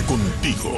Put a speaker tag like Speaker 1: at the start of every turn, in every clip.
Speaker 1: contigo.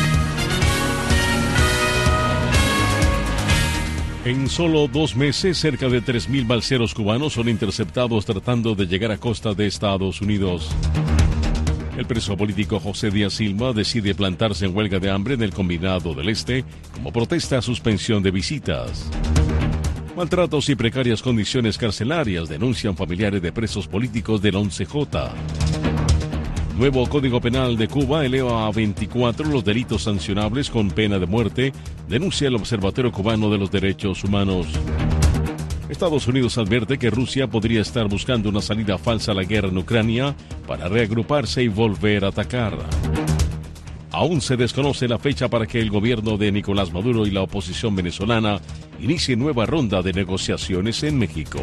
Speaker 2: En solo 2 meses, cerca de 3.000 balseros cubanos son interceptados tratando de llegar a costa de Estados Unidos. El preso político José Díaz Silva decide plantarse en huelga de hambre en el Combinado del Este como protesta a suspensión de visitas. Maltratos y precarias condiciones carcelarias denuncian familiares de presos políticos del 11J. Nuevo Código Penal de Cuba eleva a 24 los delitos sancionables con pena de muerte, denuncia el Observatorio Cubano de los Derechos Humanos. Estados Unidos advierte que Rusia podría estar buscando una salida falsa a la guerra en Ucrania para reagruparse y volver a atacar. Aún se desconoce la fecha para que el gobierno de Nicolás Maduro y la oposición venezolana inicie nueva ronda de negociaciones en México.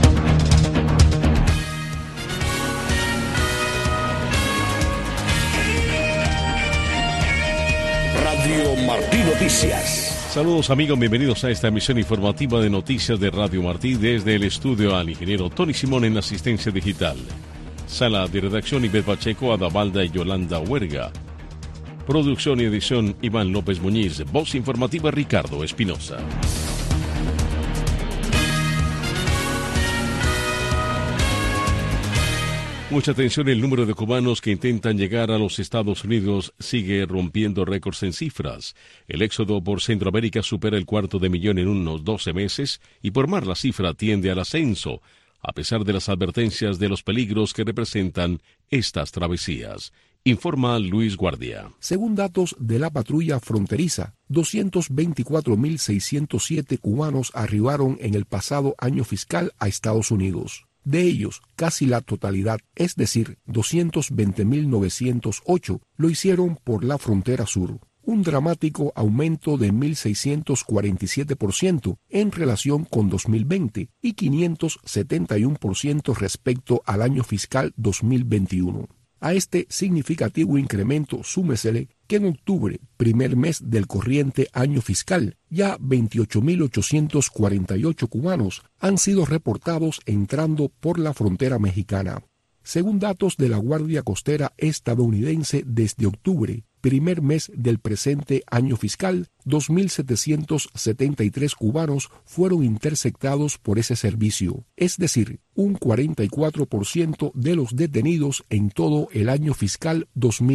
Speaker 1: Radio Martí Noticias.
Speaker 2: Saludos amigos, bienvenidos a esta emisión informativa de noticias de Radio Martí desde el estudio al ingeniero Tony Simón en asistencia digital. Sala de redacción Ivette Pacheco, Adavalda y Yolanda Huerga. Producción y edición Iván López Muñiz. Voz informativa Ricardo Espinosa. Mucha atención, el número de cubanos que intentan llegar a los Estados Unidos sigue rompiendo récords en cifras. El éxodo por Centroamérica supera el 250,000 en unos 12 meses y por mar la cifra tiende al ascenso, a pesar de las advertencias de los peligros que representan estas travesías. Informa Luis Guardia.
Speaker 3: Según datos de la patrulla fronteriza, 224,607 cubanos arribaron en el pasado año fiscal a Estados Unidos. De ellos, casi la totalidad, es decir, 220,908, lo hicieron por la frontera sur, un dramático aumento de 1.647% en relación con 2020 y 571% respecto al año fiscal 2021. A este significativo incremento súmesele que en octubre, primer mes del corriente año fiscal, ya 28,848 cubanos han sido reportados entrando por la frontera mexicana. Según datos de la Guardia Costera estadounidense, desde octubre, primer mes del presente año fiscal, 2,773 cubanos fueron interceptados por ese servicio, es decir, un 44% de los detenidos en todo el año fiscal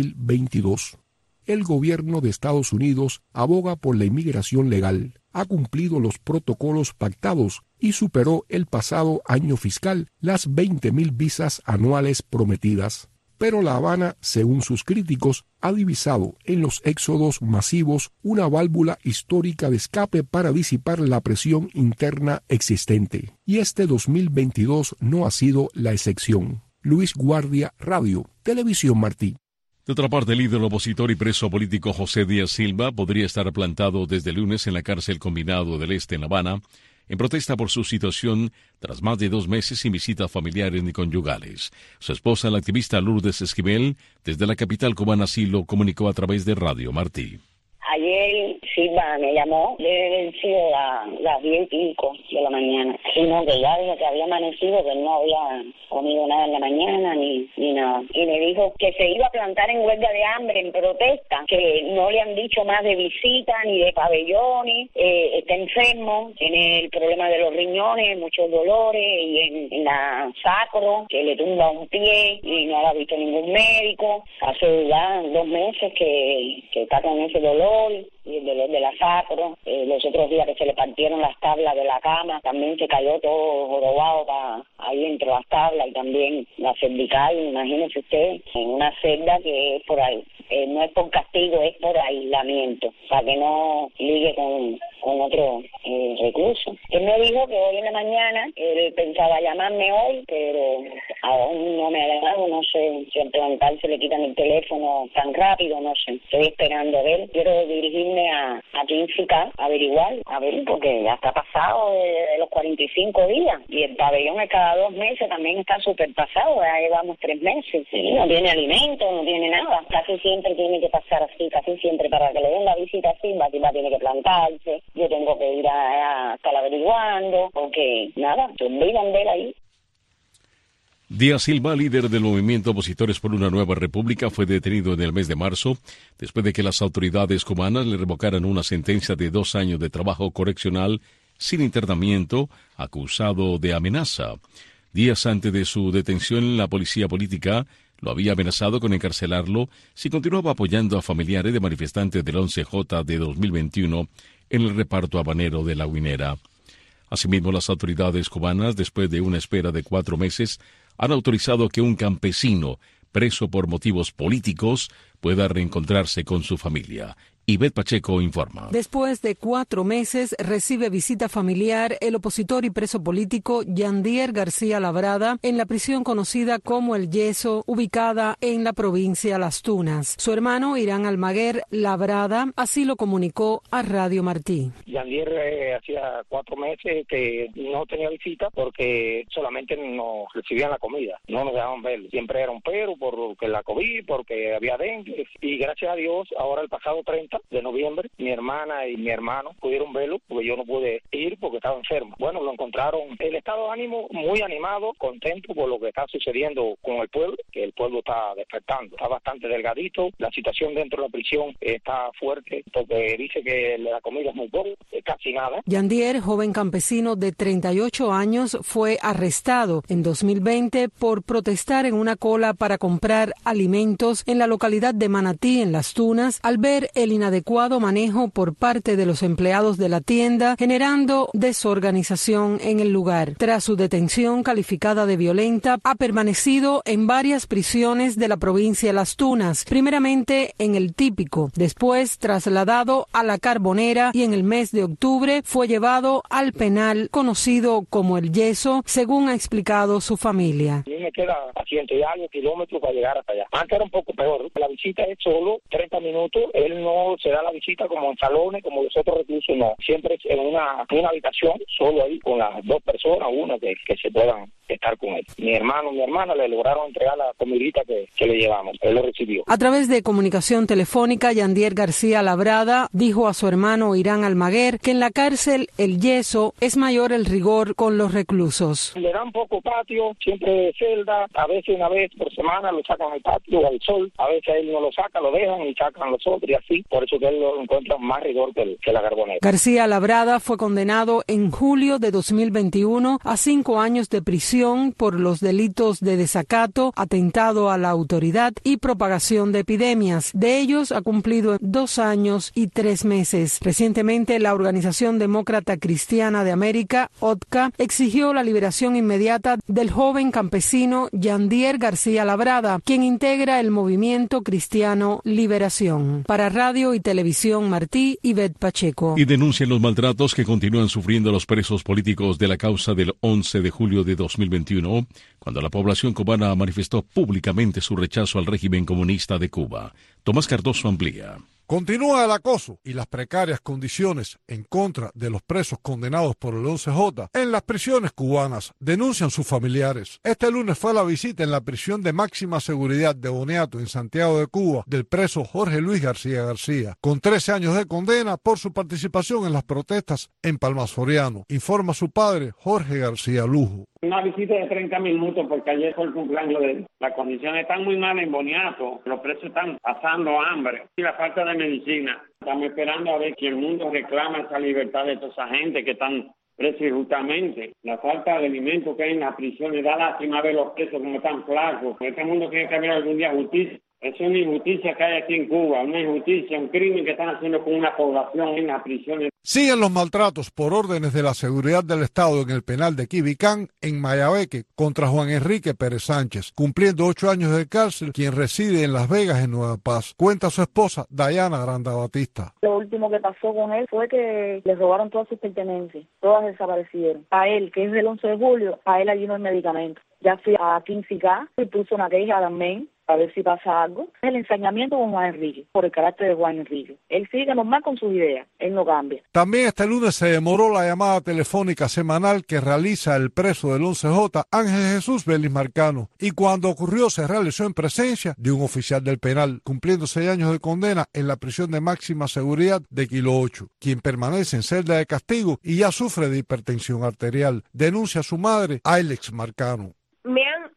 Speaker 3: 2022. El gobierno de Estados Unidos aboga por la inmigración legal, ha cumplido los protocolos pactados y superó el pasado año fiscal las 20,000 visas anuales prometidas. Pero La Habana, según sus críticos, ha divisado en los éxodos masivos una válvula histórica de escape para disipar la presión interna existente. Y este 2022 no ha sido la excepción. Luis Guardia, Radio, Televisión Martí.
Speaker 2: De otra parte, el líder opositor y preso político José Díaz Silva podría estar plantado desde el lunes en la cárcel Combinado del Este en La Habana, en protesta por su situación tras más de 2 meses sin visitas familiares ni conyugales. Su esposa, la activista Lourdes Esquivel, desde la capital cubana, así lo comunicó a través de Radio Martí.
Speaker 4: Ayer Silva me llamó, debe haber sido las 10:05 de la mañana. Sino que ya desde que había amanecido, que no había comido nada en la mañana ni nada. Y me dijo que se iba a plantar en huelga de hambre, en protesta, que no le han dicho más de visita ni de pabellones, está enfermo, tiene el problema de los riñones, muchos dolores, y en la sacro, que le tumba un pie y no lo ha visto ningún médico. Hace ya 2 meses que está con ese dolor y el dolor de la sacro. Los otros días que se le partieron las tablas de la cama, también se cayó todo jorobado ahí entre las tablas, y también la cervical, imagínese usted, en una celda que es por ahí. No es por castigo, es por aislamiento, para que no ligue con otro recluso. Él me dijo que hoy en la mañana, él pensaba llamarme hoy, pero aún no me ha llamado, no sé si al levantarse le quitan el teléfono tan rápido, no sé. Estoy esperando a ver, quiero dirigirme a Quinfica, averiguar, a ver, porque ya está pasado de los 45 días, y el pabellón es cada 2 meses, también está súper pasado, ya llevamos 3 meses, sí, no tiene alimento, no tiene nada, casi siempre tiene que pasar así, casi siempre, para que le den la visita así, Silva tiene que plantarse, yo tengo que ir a estar averiguando, porque nada, se olvidan de él ahí.
Speaker 2: Díaz Silva, líder del movimiento Opositores por una Nueva República, fue detenido en el mes de marzo después de que las autoridades cubanas le revocaran una sentencia de 2 años de trabajo correccional sin internamiento, acusado de amenaza. Días antes de su detención, la policía política lo había amenazado con encarcelarlo si continuaba apoyando a familiares de manifestantes del 11J de 2021 en el reparto habanero de La Guinera. Asimismo, las autoridades cubanas, después de una espera de 4 meses, han autorizado que un campesino preso por motivos políticos pueda reencontrarse con su familia. Ivette Pacheco informa.
Speaker 5: Después de 4 meses, recibe visita familiar el opositor y preso político Yandier García Labrada en la prisión conocida como El Yeso, ubicada en la provincia Las Tunas. Su hermano Irán Almaguer Labrada así lo comunicó a Radio Martí.
Speaker 6: Yandier hacía 4 meses que no tenía visita porque solamente nos recibían la comida, no nos dejaban ver. Siempre era un pero porque la COVID, porque había dengue, y gracias a Dios, ahora el pasado 30 de noviembre, mi hermana y mi hermano pudieron verlo porque yo no pude ir porque estaba enfermo. Bueno, lo encontraron, el estado de ánimo muy animado, contento por lo que está sucediendo con el pueblo, que el pueblo está despertando, está bastante delgadito, la situación dentro de la prisión está fuerte porque dice que la comida es muy poca, casi nada.
Speaker 5: Yandier, joven campesino de 38 años, fue arrestado en 2020 por protestar en una cola para comprar alimentos en la localidad de Manatí, en Las Tunas, al ver el inadecuado manejo por parte de los empleados de la tienda, generando desorganización en el lugar. Tras su detención calificada de violenta, ha permanecido en varias prisiones de la provincia de Las Tunas, primeramente en el Típico, después trasladado a la Carbonera y en el mes de octubre fue llevado al penal conocido como El Yeso, según ha explicado su familia.
Speaker 6: A mí me queda a 100 y algo kilómetros para llegar hasta allá. Antes era un poco peor, la visita es solo 30 minutos, él no se da la visita como en salones, como los otros reclusos, no. Siempre es en una habitación, solo ahí con las 2 personas, una que se puedan estar con él. Mi hermano y mi hermana le lograron entregar la comidita que le llevamos. Él lo recibió.
Speaker 5: A través de comunicación telefónica, Yandier García Labrada dijo a su hermano Irán Almaguer que en la cárcel El Yeso es mayor el rigor con los reclusos.
Speaker 6: Le dan poco patio, siempre celda, a veces una vez por semana lo sacan al patio, al sol, a veces él no lo saca, lo dejan y sacan los otros y así, por eso que él lo encuentra más rigor que la Carbonera.
Speaker 5: García Labrada fue condenado en julio de 2021 a 5 años de prisión por los delitos de desacato, atentado a la autoridad y propagación de epidemias. De ellos ha cumplido 2 años y 3 meses. Recientemente, la Organización Demócrata Cristiana de América, ODCA, exigió la liberación inmediata del joven campesino Yandier García Labrada, quien integra el movimiento cristiano Liberación. Para Radio y Televisión Martí, Ivette Pacheco.
Speaker 2: Y denuncian los maltratos que continúan sufriendo los presos políticos de la causa del 11 de julio de 2021, cuando la población cubana manifestó públicamente su rechazo al régimen comunista de Cuba. Tomás Cardoso amplía.
Speaker 7: Continúa el acoso y las precarias condiciones en contra de los presos condenados por el 11J en las prisiones cubanas, denuncian sus familiares. Este lunes fue la visita en la prisión de máxima seguridad de Boniato, en Santiago de Cuba, del preso Jorge Luis García García, con 13 años de condena por su participación en las protestas en Palmas Soriano, informa su padre Jorge García Lujo.
Speaker 8: Una visita de 30 minutos porque ayer fue el cumpleaños de él. Las condiciones están muy malas en Boniato, los presos están pasando hambre y la falta de medicina. Estamos esperando a ver que el mundo reclama esa libertad de toda esa gente que están presos injustamente. La falta de alimentos que hay en las prisiones, da lástima ver los presos como están flacos. Este mundo tiene que haber algún día justicia. Es una injusticia que hay aquí en Cuba, una injusticia, un crimen que están haciendo con una población en las prisiones.
Speaker 7: Siguen los maltratos por órdenes de la seguridad del Estado en el penal de Quibicán, en Mayabeque, contra Juan Enrique Pérez Sánchez, cumpliendo 8 años de cárcel, quien reside en Las Vegas, en Nueva Paz. Cuenta su esposa, Dayana Granda Batista.
Speaker 9: Lo último que pasó con él fue que le robaron todas sus pertenencias, todas desaparecieron. A él, que es del 11 de julio, a él allí no hay medicamento. Ya fui a 15K y puso una queja también, a ver si pasa algo. El ensañamiento con Juan Enrique, por el carácter de Juan Enrique. Él sigue normal con sus ideas, él no cambia.
Speaker 7: También este lunes se demoró la llamada telefónica semanal que realiza el preso del 11J, Ángel Jesús Vélez Marcano, y cuando ocurrió se realizó en presencia de un oficial del penal, cumpliendo 6 años de condena en la prisión de máxima seguridad de Kilo 8, quien permanece en celda de castigo y ya sufre de hipertensión arterial. Denuncia a su madre, Ailex Marcano.
Speaker 10: Me han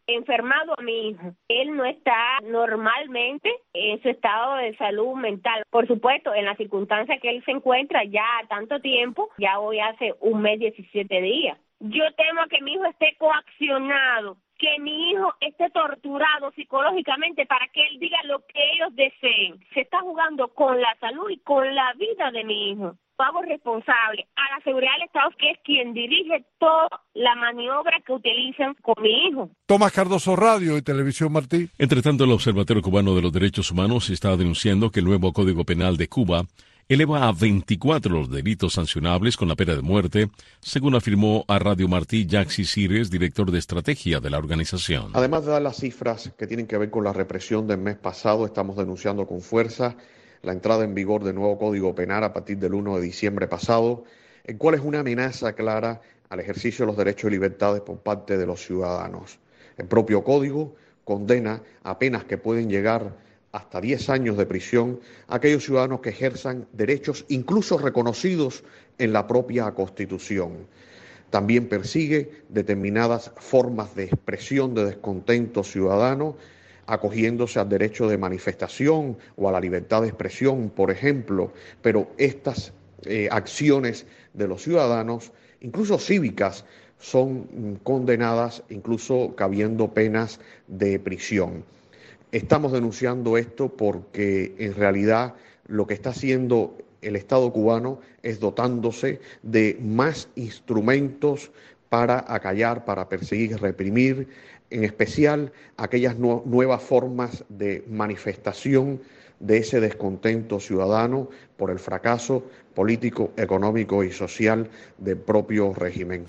Speaker 10: enfermado a mi hijo. Él no está normalmente en su estado de salud mental. Por supuesto, en la circunstancia que él se encuentra ya a tanto tiempo, ya hoy hace 1 mes 17 días. Yo temo que mi hijo esté coaccionado, que mi hijo esté torturado psicológicamente para que él diga lo que ellos deseen. Se está jugando con la salud y con la vida de mi hijo. Hago responsable a la seguridad del Estado, que es quien dirige toda la maniobra que utilizan con mi hijo.
Speaker 7: Tomás Cardoso, Radio y Televisión Martí.
Speaker 2: Entre tanto, el Observatorio Cubano de los Derechos Humanos está denunciando que el nuevo Código Penal de Cuba eleva a 24 los delitos sancionables con la pena de muerte, según afirmó a Radio Martí Yaxi Cires, director de estrategia de la organización.
Speaker 11: Además de dar las cifras que tienen que ver con la represión del mes pasado, estamos denunciando con fuerza la entrada en vigor del nuevo Código Penal a partir del 1 de diciembre pasado, el cual es una amenaza clara al ejercicio de los derechos y libertades por parte de los ciudadanos. El propio Código condena a penas que pueden llegar hasta 10 años de prisión a aquellos ciudadanos que ejerzan derechos incluso reconocidos en la propia Constitución. También persigue determinadas formas de expresión de descontento ciudadano, acogiéndose al derecho de manifestación o a la libertad de expresión, por ejemplo, pero estas acciones de los ciudadanos, incluso cívicas, son condenadas, incluso cabiendo penas de prisión. Estamos denunciando esto porque en realidad lo que está haciendo el Estado cubano es dotándose de más instrumentos para acallar, para perseguir, reprimir, en especial aquellas nuevas formas de manifestación de ese descontento ciudadano por el fracaso político, económico y social del propio régimen.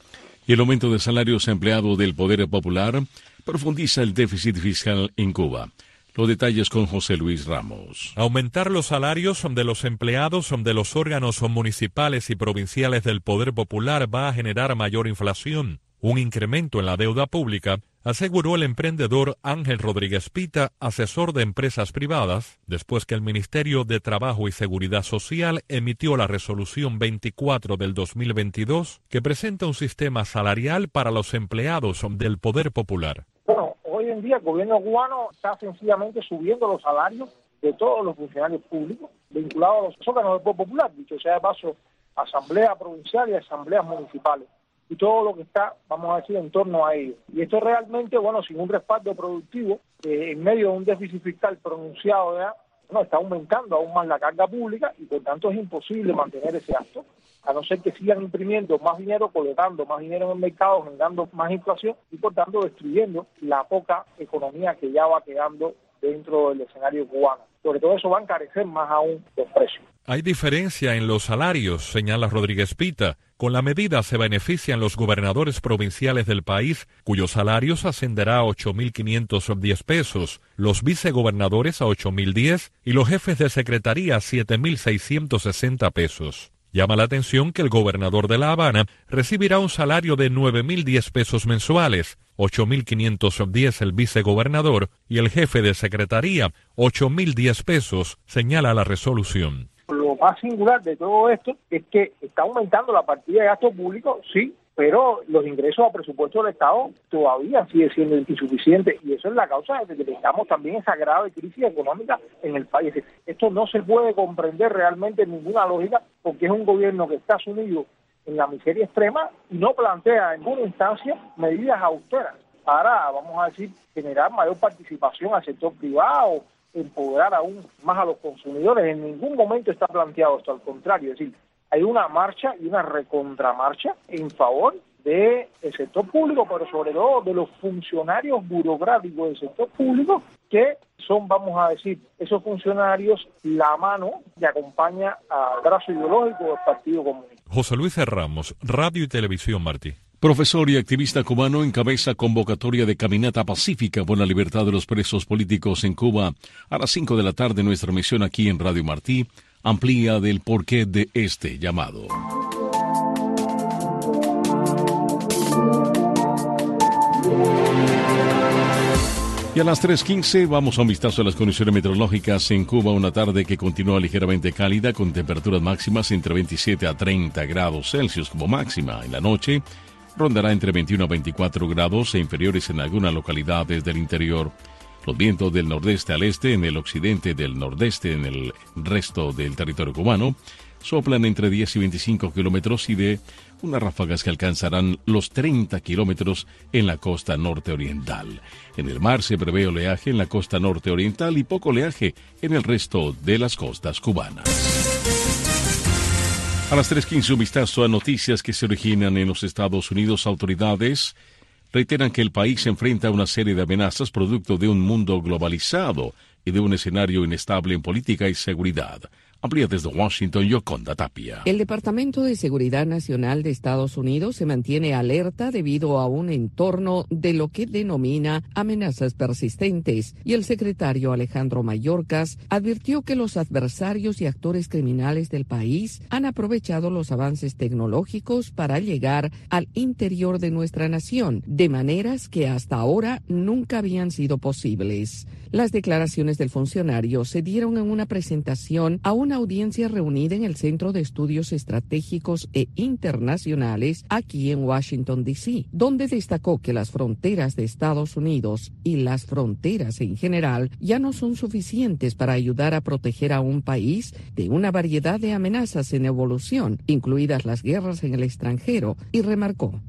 Speaker 2: Y el aumento de salarios a empleados del Poder Popular profundiza el déficit fiscal en Cuba. Los detalles con José Luis Ramos.
Speaker 12: Aumentar los salarios de los empleados de los órganos municipales y provinciales del Poder Popular va a generar mayor inflación. Un incremento en la deuda pública, aseguró el emprendedor Ángel Rodríguez Pita, asesor de empresas privadas, después que el Ministerio de Trabajo y Seguridad Social emitió la Resolución 24 del 2022, que presenta un sistema salarial para los empleados del Poder Popular.
Speaker 13: Bueno, hoy en día el gobierno cubano está sencillamente subiendo los salarios de todos los funcionarios públicos vinculados a los órganos del Poder Popular, dicho sea de paso, asamblea provincial y asambleas municipales, y todo lo que está, vamos a decir, en torno a ello. Y esto realmente, bueno, sin un respaldo productivo, en medio de un déficit fiscal pronunciado ya, bueno, está aumentando aún más la carga pública y por tanto es imposible mantener ese gasto, a no ser que sigan imprimiendo más dinero, colocando más dinero en el mercado, generando más inflación y por tanto destruyendo la poca economía que ya va quedando dentro del escenario cubano. Sobre todo eso va a encarecer más aún los precios.
Speaker 12: Hay diferencia en los salarios, señala Rodríguez Pita. Con la medida se benefician los gobernadores provinciales del país, cuyos salarios ascenderá a 8.510 pesos, los vicegobernadores a 8.010 y los jefes de secretaría a 7.660 pesos. Llama la atención que el gobernador de La Habana recibirá un salario de 9.010 pesos mensuales, 8.510 el vicegobernador y el jefe de secretaría, 8.010 pesos, señala la resolución.
Speaker 13: Lo más singular de todo esto es que está aumentando la partida de gasto público, sí, pero los ingresos al presupuesto del Estado todavía sigue siendo insuficiente y eso es la causa de que tengamos también esa grave crisis económica en el país. Esto no se puede comprender realmente en ninguna lógica porque es un gobierno que está sumido en la miseria extrema y no plantea en ninguna instancia medidas austeras para, vamos a decir, generar mayor participación al sector privado, empoderar aún más a los consumidores. En ningún momento está planteado esto, al contrario, es decir, hay una marcha y una recontramarcha en favor del sector público, pero sobre todo de los funcionarios burocráticos del sector público, que son, vamos a decir, esos funcionarios la mano que acompaña al brazo ideológico del Partido Comunista.
Speaker 12: José Luis Ramos, Radio y Televisión Martí.
Speaker 2: Profesor y activista cubano encabeza convocatoria de caminata pacífica por la libertad de los presos políticos en Cuba. A las 5 de la tarde nuestra emisión aquí en Radio Martí amplía del porqué de este llamado. Y a las 3:15 vamos a un vistazo a las condiciones meteorológicas en Cuba. Una tarde que continúa ligeramente cálida con temperaturas máximas entre 27 a 30 grados Celsius como máxima. En la noche rondará entre 21 a 24 grados e inferiores en algunas localidades del interior. Los vientos del nordeste al este, en el occidente del nordeste, en el resto del territorio cubano, soplan entre 10 y 25 kilómetros y de unas ráfagas que alcanzarán los 30 kilómetros en la costa norte-oriental. En el mar se prevé oleaje en la costa norte-oriental y poco oleaje en el resto de las costas cubanas. A las 3:15, un vistazo a noticias que se originan en los Estados Unidos. Autoridades reiteran que el país se enfrenta a una serie de amenazas producto de un mundo globalizado y de un escenario inestable en política y seguridad. Amplía desde Washington, Yoconda Tapia.
Speaker 14: El Departamento de Seguridad Nacional de Estados Unidos se mantiene alerta debido a un entorno de lo que denomina amenazas persistentes, y el secretario Alejandro Mayorkas advirtió que los adversarios y actores criminales del país han aprovechado los avances tecnológicos para llegar al interior de nuestra nación de maneras que hasta ahora nunca habían sido posibles. Las declaraciones del funcionario se dieron en una presentación a una audiencia reunida en el Centro de Estudios Estratégicos e Internacionales aquí en Washington, D.C., donde destacó que las fronteras de Estados Unidos y las fronteras en general ya no son suficientes para ayudar a proteger a un país de una variedad de amenazas en evolución, incluidas las guerras en el extranjero, y remarcó: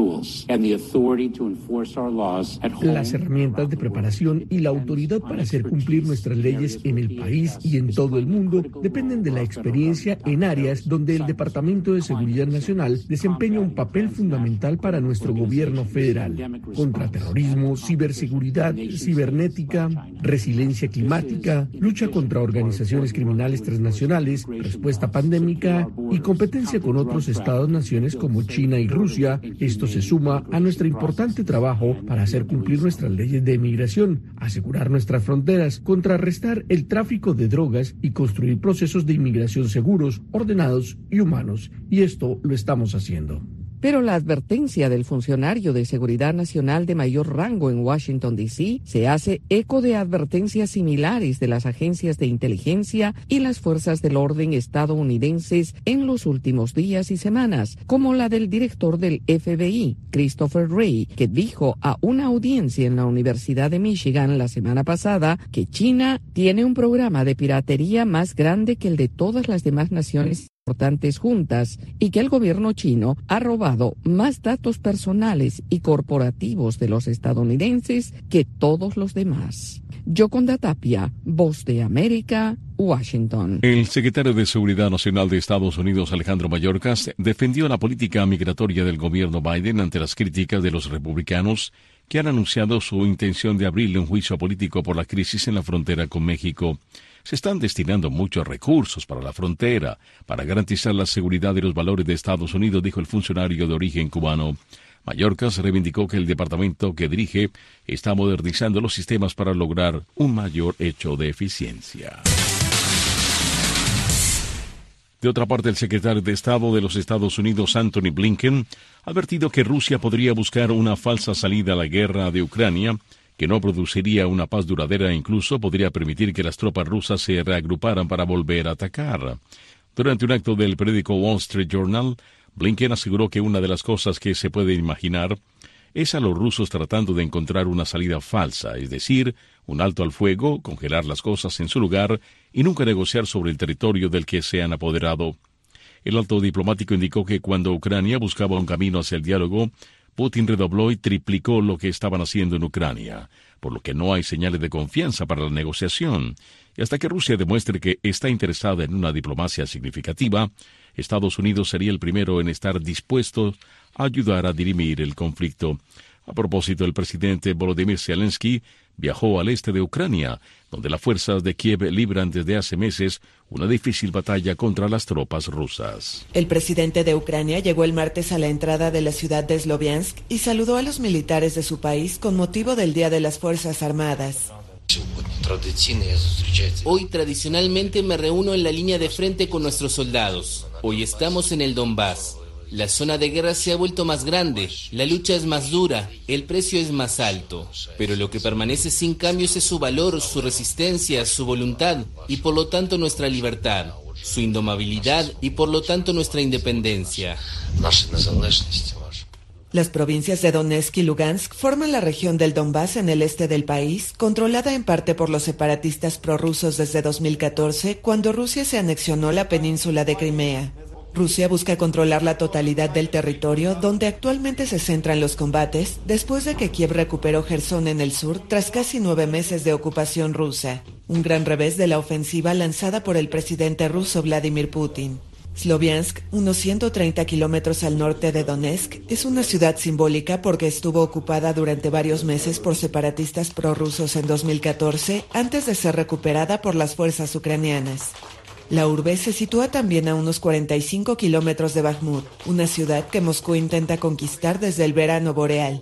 Speaker 15: las herramientas de preparación y la autoridad para hacer cumplir nuestras leyes en el país y en todo el mundo dependen de la experiencia en áreas donde el Departamento de Seguridad Nacional desempeña un papel fundamental para nuestro gobierno federal: contraterrorismo, ciberseguridad, cibernética, resiliencia climática, lucha contra organizaciones criminales transnacionales, respuesta pandémica y competencia con otros estados-naciones como China y Rusia. Esto se suma a nuestro importante trabajo para hacer cumplir nuestras leyes de migración, asegurar nuestras fronteras, contrarrestar el tráfico de drogas y construir procesos de inmigración seguros, ordenados y humanos. Y esto lo estamos haciendo.
Speaker 14: Pero la advertencia del funcionario de Seguridad Nacional de mayor rango en Washington, D.C., se hace eco de advertencias similares de las agencias de inteligencia y las fuerzas del orden estadounidenses en los últimos días y semanas, como la del director del FBI, Christopher Wray, que dijo a una audiencia en la Universidad de Michigan la semana pasada que China tiene un programa de piratería más grande que el de todas las demás naciones importantes juntas, y que el gobierno chino ha robado más datos personales y corporativos de los estadounidenses que todos los demás. Yoconda Tapia, Voz de América, Washington.
Speaker 2: El secretario de Seguridad Nacional de Estados Unidos, Alejandro Mayorkas, defendió la política migratoria del gobierno Biden ante las críticas de los republicanos, que han anunciado su intención de abrirle un juicio político por la crisis en la frontera con México. Se están destinando muchos recursos para la frontera, para garantizar la seguridad y los valores de Estados Unidos, dijo el funcionario de origen cubano. Mayorkas reivindicó que el departamento que dirige está modernizando los sistemas para lograr un mayor hecho de eficiencia. De otra parte, el secretario de Estado de los Estados Unidos, Anthony Blinken, ha advertido que Rusia podría buscar una falsa salida a la guerra de Ucrania, que no produciría una paz duradera e incluso podría permitir que las tropas rusas se reagruparan para volver a atacar. Durante un acto del periódico Wall Street Journal, Blinken aseguró que una de las cosas que se puede imaginar es a los rusos tratando de encontrar una salida falsa, es decir, un alto al fuego, congelar las cosas en su lugar y nunca negociar sobre el territorio del que se han apoderado. El alto diplomático indicó que cuando Ucrania buscaba un camino hacia el diálogo, Putin redobló y triplicó lo que estaban haciendo en Ucrania, por lo que no hay señales de confianza para la negociación. Y hasta que Rusia demuestre que está interesada en una diplomacia significativa, Estados Unidos sería el primero en estar dispuesto a ayudar a dirimir el conflicto. A propósito, el presidente Volodymyr Zelensky viajó al este de Ucrania, donde las fuerzas de Kiev libran desde hace meses una difícil batalla contra las tropas rusas.
Speaker 16: El presidente de Ucrania llegó el martes a la entrada de la ciudad de Sloviansk y saludó a los militares de su país con motivo del Día de las Fuerzas Armadas.
Speaker 17: Hoy tradicionalmente me reúno en la línea de frente con nuestros soldados. Hoy estamos en el Donbass. La zona de guerra se ha vuelto más grande, la lucha es más dura, el precio es más alto, pero lo que permanece sin cambios es su valor, su resistencia, su voluntad y por lo tanto nuestra libertad, su indomabilidad y por lo tanto nuestra independencia.
Speaker 16: Las provincias de Donetsk y Lugansk forman la región del Donbass en el este del país, controlada en parte por los separatistas prorrusos desde 2014, cuando Rusia se anexionó la península de Crimea. Rusia busca controlar la totalidad del territorio, donde actualmente se centran los combates, después de que Kiev recuperó Jersón en el sur tras casi 9 meses de ocupación rusa. Un gran revés de la ofensiva lanzada por el presidente ruso Vladimir Putin. Sloviansk, unos 130 kilómetros al norte de Donetsk, es una ciudad simbólica porque estuvo ocupada durante varios meses por separatistas prorrusos en 2014, antes de ser recuperada por las fuerzas ucranianas. La urbe se sitúa también a unos 45 kilómetros de Bakhmut, una ciudad que Moscú intenta conquistar desde el verano boreal.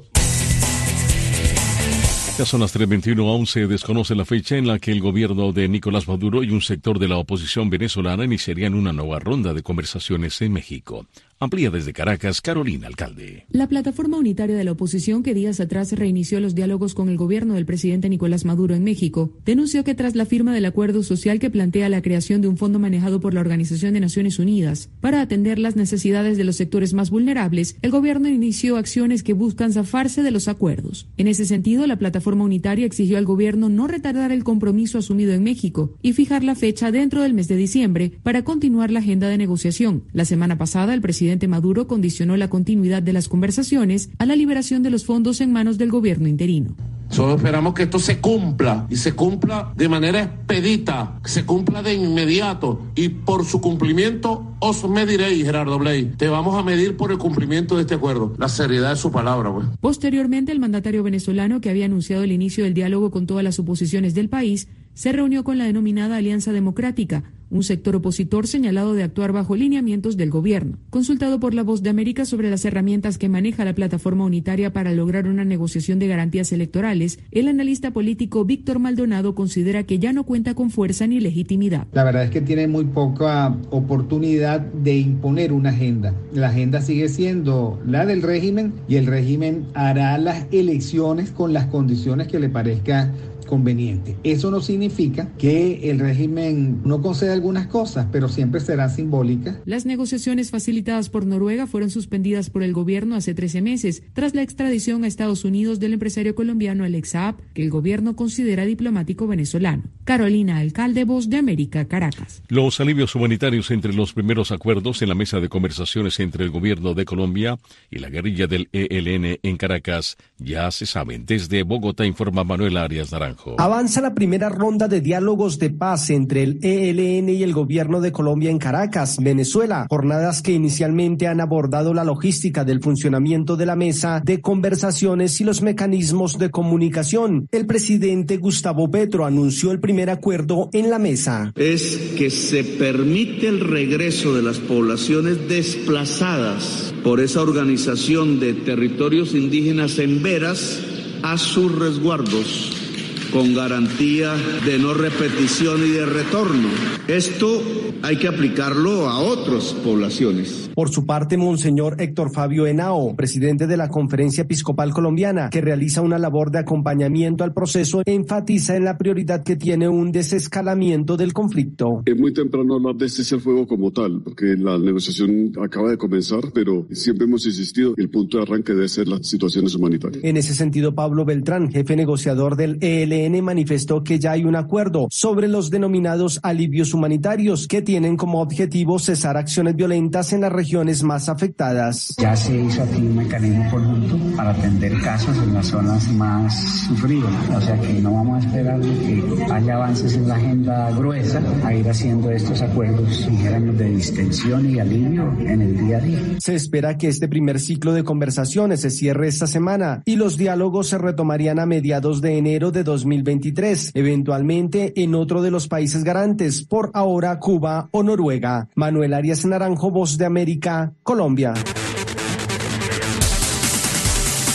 Speaker 2: Ya son las 3:21, aún se desconoce la fecha en la que el gobierno de Nicolás Maduro y un sector de la oposición venezolana iniciarían una nueva ronda de conversaciones en México. Amplía desde Caracas, Carolina Alcalde.
Speaker 18: La plataforma unitaria de la oposición, que días atrás reinició los diálogos con el gobierno del presidente Nicolás Maduro en México, denunció que tras la firma del acuerdo social que plantea la creación de un fondo manejado por la Organización de Naciones Unidas para atender las necesidades de los sectores más vulnerables, el gobierno inició acciones que buscan zafarse de los acuerdos. En ese sentido, la plataforma unitaria exigió al gobierno no retardar el compromiso asumido en México y fijar la fecha dentro del mes de diciembre para continuar la agenda de negociación. La semana pasada, el presidente Maduro condicionó la continuidad de las conversaciones a la liberación de los fondos en manos del gobierno interino.
Speaker 19: Solo esperamos que esto se cumpla, y se cumpla de manera expedita, que se cumpla de inmediato, y por su cumplimiento os mediréis, Gerardo Bley. Te vamos a medir por el cumplimiento de este acuerdo. La seriedad de su palabra, pues.
Speaker 18: Posteriormente, el mandatario venezolano, que había anunciado el inicio del diálogo con todas las oposiciones del país, se reunió con la denominada Alianza Democrática, un sector opositor señalado de actuar bajo lineamientos del gobierno. Consultado por La Voz de América sobre las herramientas que maneja la plataforma unitaria para lograr una negociación de garantías electorales, el analista político Víctor Maldonado considera que ya no cuenta con fuerza ni legitimidad.
Speaker 20: La verdad es que tiene muy poca oportunidad de imponer una agenda. La agenda sigue siendo la del régimen y el régimen hará las elecciones con las condiciones que le parezca conveniente. Eso no significa que el régimen no conceda algunas cosas, pero siempre será simbólica.
Speaker 18: Las negociaciones facilitadas por Noruega fueron suspendidas por el gobierno hace 13 meses, tras la extradición a Estados Unidos del empresario colombiano Alex Saab, que el gobierno considera diplomático venezolano. Carolina Alcalde, Voz de América, Caracas.
Speaker 2: Los alivios humanitarios entre los primeros acuerdos en la mesa de conversaciones entre el gobierno de Colombia y la guerrilla del ELN en Caracas ya se saben. Desde Bogotá informa Manuel Arias Naranjo.
Speaker 21: Avanza la primera ronda de diálogos de paz entre el ELN y el gobierno de Colombia en Caracas, Venezuela. Jornadas que inicialmente han abordado la logística del funcionamiento de la mesa de conversaciones y los mecanismos de comunicación. El presidente Gustavo Petro anunció el primer acuerdo en la mesa.
Speaker 22: Es que se permite el regreso de las poblaciones desplazadas por esa organización de territorios indígenas en veras a sus resguardos, con garantía de no repetición y de retorno. Esto hay que aplicarlo a otras poblaciones.
Speaker 21: Por su parte, Monseñor Héctor Fabio Henao, presidente de la Conferencia Episcopal Colombiana, que realiza una labor de acompañamiento al proceso, enfatiza en la prioridad que tiene un desescalamiento del conflicto.
Speaker 23: Es muy temprano hablar de cese al fuego como tal, porque la negociación acaba de comenzar, pero siempre hemos insistido, el punto de arranque debe ser las situaciones humanitarias.
Speaker 21: En ese sentido, Pablo Beltrán, jefe negociador del ELN, manifestó que ya hay un acuerdo sobre los denominados alivios humanitarios, que tienen como objetivo cesar acciones violentas en las regiones más afectadas.
Speaker 24: Ya se hizo aquí un mecanismo conjunto para atender casos en las zonas más sufridas, o sea que no vamos a esperar que haya avances en la agenda gruesa a ir haciendo estos acuerdos, dijéramos, de distensión y alivio en el día a día.
Speaker 21: Se espera que este primer ciclo de conversaciones se cierre esta semana y los diálogos se retomarían a mediados de enero de 2023, eventualmente en otro de los países garantes, por ahora Cuba o Noruega. Manuel Arias Naranjo, Voz de América, Colombia.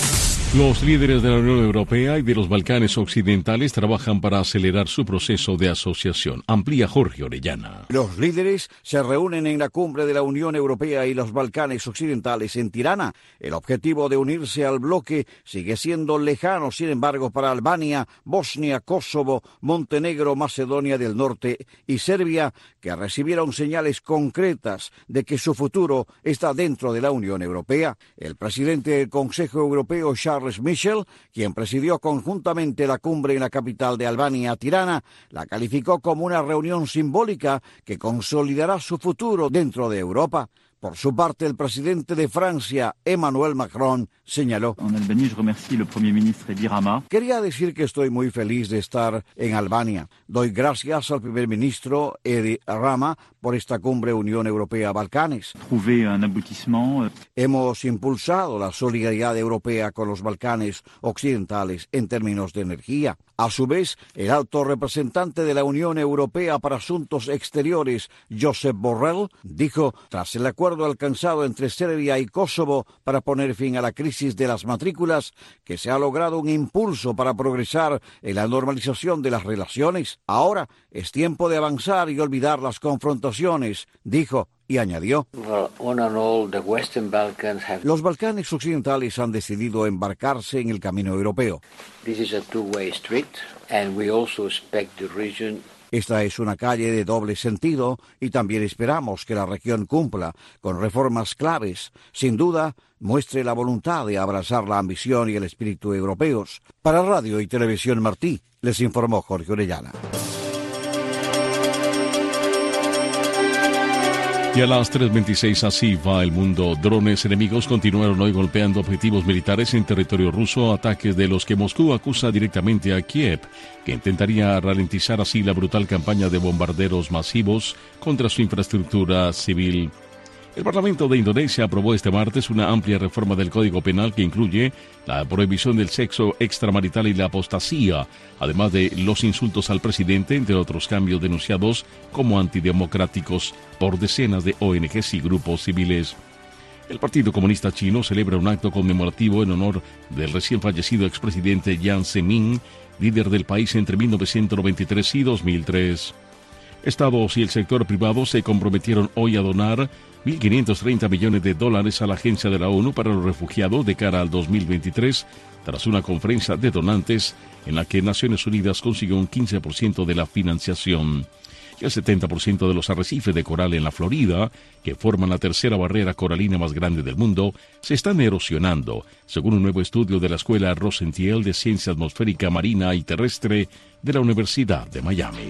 Speaker 2: Los líderes de la Unión Europea y de los Balcanes Occidentales trabajan para acelerar su proceso de asociación. Amplía Jorge Orellana.
Speaker 1: Los líderes se reúnen en la cumbre de la Unión Europea y los Balcanes Occidentales en Tirana. El objetivo de unirse al bloque sigue siendo lejano, sin embargo, para Albania, Bosnia, Kosovo, Montenegro, Macedonia del Norte y Serbia, que recibieron señales concretas de que su futuro está dentro de la Unión Europea. El presidente del Consejo Europeo, Charles Michel, quien presidió conjuntamente la cumbre en la capital de Albania, Tirana, la calificó como una reunión simbólica que consolidará su futuro dentro de Europa. Por su parte, el presidente de Francia, Emmanuel Macron, señaló: Quería decir que estoy muy feliz de estar en Albania. Doy gracias al primer ministro Edi Rama por esta cumbre Unión Europea-Balcanes. Hemos impulsado la solidaridad europea con los Balcanes Occidentales en términos de energía. A su vez, el alto representante de la Unión Europea para Asuntos Exteriores, Josep Borrell, dijo, tras el acuerdo alcanzado entre Serbia y Kosovo para poner fin a la crisis de las matrículas, que se ha logrado un impulso para progresar en la normalización de las relaciones. Ahora es tiempo de avanzar y olvidar las confrontaciones, dijo. Y añadió: los Balcanes Occidentales han decidido embarcarse en el camino europeo. Esta es una calle de doble sentido y también esperamos que la región cumpla con reformas claves. Sin duda, muestre la voluntad de abrazar la ambición y el espíritu europeos. Para Radio y Televisión Martí, les informó Jorge Orellana.
Speaker 2: Y a las 3:26 así va el mundo. Drones enemigos continuaron hoy golpeando objetivos militares en territorio ruso, ataques de los que Moscú acusa directamente a Kiev, que intentaría ralentizar así la brutal campaña de bombarderos masivos contra su infraestructura civil. El Parlamento de Indonesia aprobó este martes una amplia reforma del Código Penal que incluye la prohibición del sexo extramarital y la apostasía, además de los insultos al presidente, entre otros cambios denunciados como antidemocráticos por decenas de ONGs y grupos civiles. El Partido Comunista Chino celebra un acto conmemorativo en honor del recién fallecido expresidente Jiang Zemin, líder del país entre 1993 y 2003. Estados y el sector privado se comprometieron hoy a donar $1.530 millones a la Agencia de la ONU para los Refugiados de cara al 2023, tras una conferencia de donantes en la que Naciones Unidas consiguió un 15% de la financiación. Y el 70% de los arrecifes de coral en la Florida, que forman la tercera barrera coralina más grande del mundo, se están erosionando, según un nuevo estudio de la Escuela Rosentiel de Ciencia Atmosférica Marina y Terrestre de la Universidad de Miami.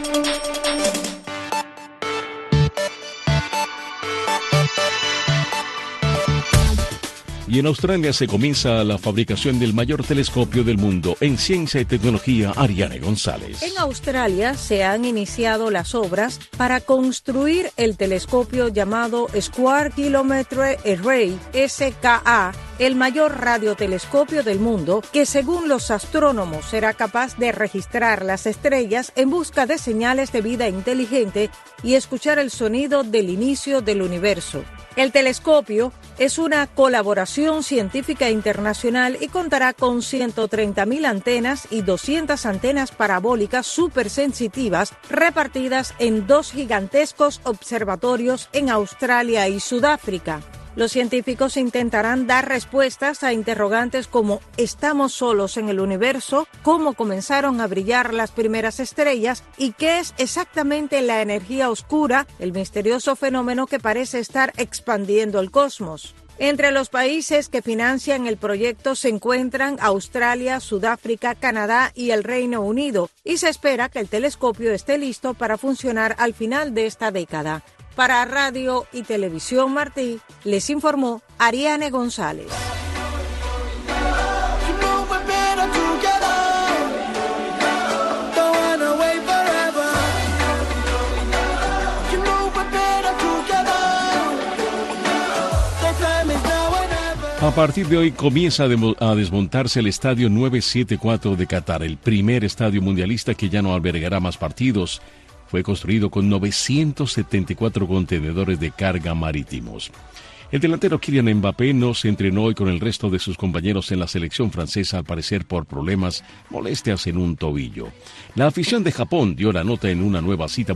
Speaker 2: Y en Australia se comienza la fabricación del mayor telescopio del mundo en ciencia y tecnología. Ariane González.
Speaker 3: En Australia se han iniciado las obras para construir el telescopio llamado Square Kilometre Array, SKA, el mayor radiotelescopio del mundo, que según los astrónomos será capaz de registrar las estrellas en busca de señales de vida inteligente y escuchar el sonido del inicio del universo. El telescopio es una colaboración científica internacional y contará con 130.000 antenas y 200 antenas parabólicas supersensitivas repartidas en 2 gigantescos observatorios en Australia y Sudáfrica. Los científicos intentarán dar respuestas a interrogantes como ¿estamos solos en el universo?, ¿cómo comenzaron a brillar las primeras estrellas? ¿Y qué es exactamente la energía oscura, el misterioso fenómeno que parece estar expandiendo el cosmos? Entre los países que financian el proyecto se encuentran Australia, Sudáfrica, Canadá y el Reino Unido, y se espera que el telescopio esté listo para funcionar al final de esta década. Para Radio y Televisión Martí, les informó Ariane González.
Speaker 2: A partir de hoy comienza a desmontarse el Estadio 974 de Qatar, el primer estadio mundialista que ya no albergará más partidos. Fue construido con 974 contenedores de carga marítimos. El delantero Kylian Mbappé no se entrenó hoy con el resto de sus compañeros en la selección francesa, al parecer por problemas, molestias en un tobillo. La afición de Japón dio la nota en una nueva cita